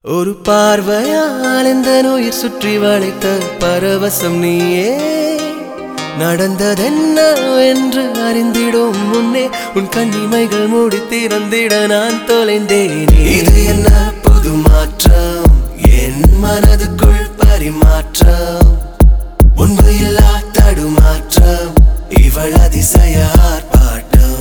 ஒரு பார்வையால் இந்த நோயிற் சுற்றி வளைத்த பரவசம் நீயே நடந்ததென்னவென்று அறிந்திடும் முன்னே உன் கண்ணிமைகள் மூடி திறந்திட நான் தொலைந்தேனே. இது என்ன புது மாற்றம் என் மனதுக்குள் பரிமாற்றம் முன்பு இல்லா தடுமாற்றம் இவள் அதிசய ஆர்ப்பாட்டம்.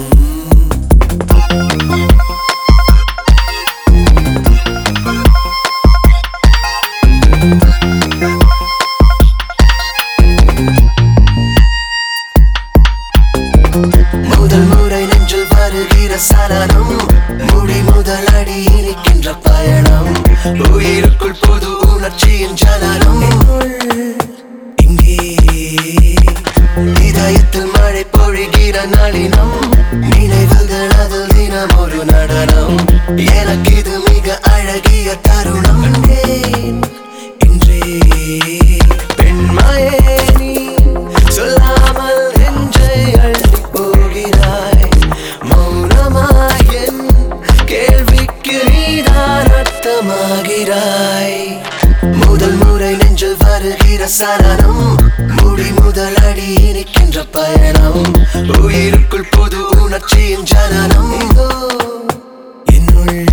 முதல் முறை நெஞ்சில் வருகிற சலனம் முடி முதல் அடி இனிக்கின்ற பயணம் உயிருக்குள் புது உணர்ச்சியின் ஜனனம். இங்கே இதயத்தில் மழை பொழிகிற நளினம் நினைவுகள் அதில் தினம் ஒரு நடனம் எனக்கு இது மிக அழகிய தருணம். இன்றே பெண்மையே நீ சொல்லாமல் நெஞ்சை அள்ளி போகிறாய் மௌனமாய் என் கேள்விக்கு நீதான் அர்த்தமாகிறாய். முதல் முறை நெஞ்சில் வருகிற சலனம் முடி முதல் அடி இனிக்கின்ற பயணம் உயிருக்குள் புது உணர்ச்சியின் ஜனனம். என்னுள்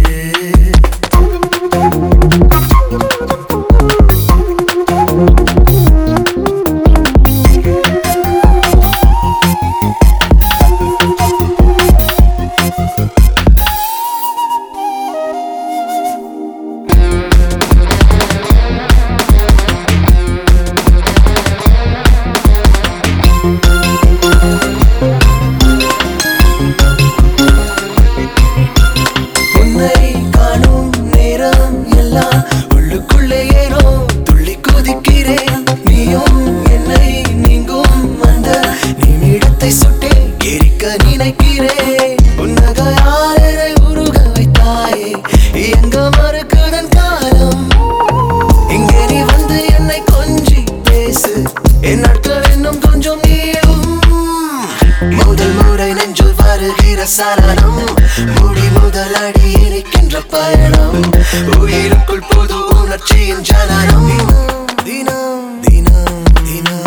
உள்ளுக்குள்ளே ஏனோ துள்ளி குதிக்கிறேன் நீயும் என்னை நீங்கும் அந்த நிமிடத்தை சுட்டே எரிக்க நினைக்கிறேன். உன்னகையாரை உருக வைத்தாயே எங்க மறுக்குதன் காலம் இங்கே நீ வந்து என்னை கொஞ்சி பேசு என் நாட்கள் இன்னும் கொஞ்சம் நீளும். முதல் முறை நெஞ்சில் வருகிற சலனம் முடி முதல் அடி இனிக்கின்ற பயணம் உயிருக்குள் புது உணர்ச்சியின் ஜனனம். தினம் தினம் தினம்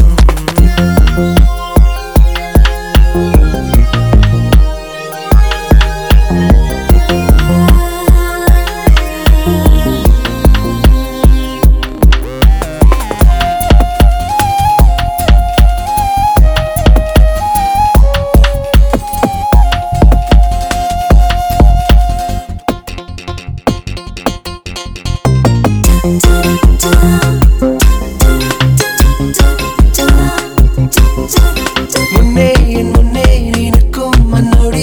முன்னே என் முன்னே நிற்கும் மண்ணோடி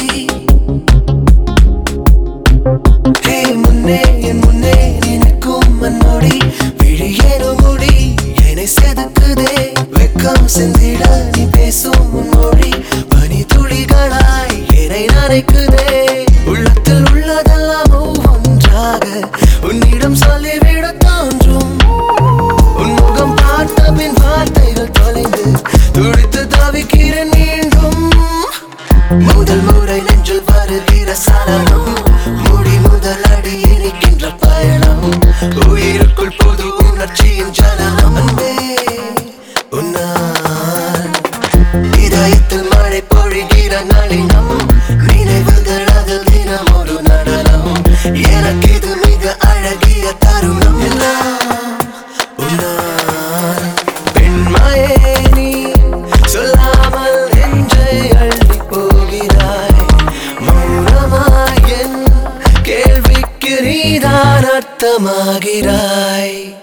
முன்னே என் முன்னே நிற்கும் மண்ணோடி விழியேனோ மூடி என்னை செதுக்குதே வெக்கம் செந்திட நீ பேசும் முன்னோடி பனி துளிகளாய் என்னை நனைக்குதே. உள்ளத்தில் உள்ளதெல்லாம் ஒவ்வொன்றாக உன்னிடம் சொல்லிவிட தோன்றும் உன்முகம் பார்த்த பின் வார்த்தைகள் தொலைந்து துடித்து தவிக்கிறேன் மீண்டும். முதல் முறை நெஞ்சில் வருகிற சலனம் முடி முதல் அடி இனிக்கின்ற பயணம் உயிருக்குள் புது உணர்ச்சியின் ஜனனம். உன்னால் இதயத்தில் மழை பொழிகிற நளினம் நினைவுகள் அதில் தினம் ஒரு நடனம் எனக்கு இது மிக அழகிய தருணம். எல்லாம் உன்னால் பெண்மையே நீ சொல்லாமல் நெஞ்சை அள்ளி போகிறாய் மௌனமாய் என் கேள்விக்கு நீதான் அர்த்தமாகிறாய்.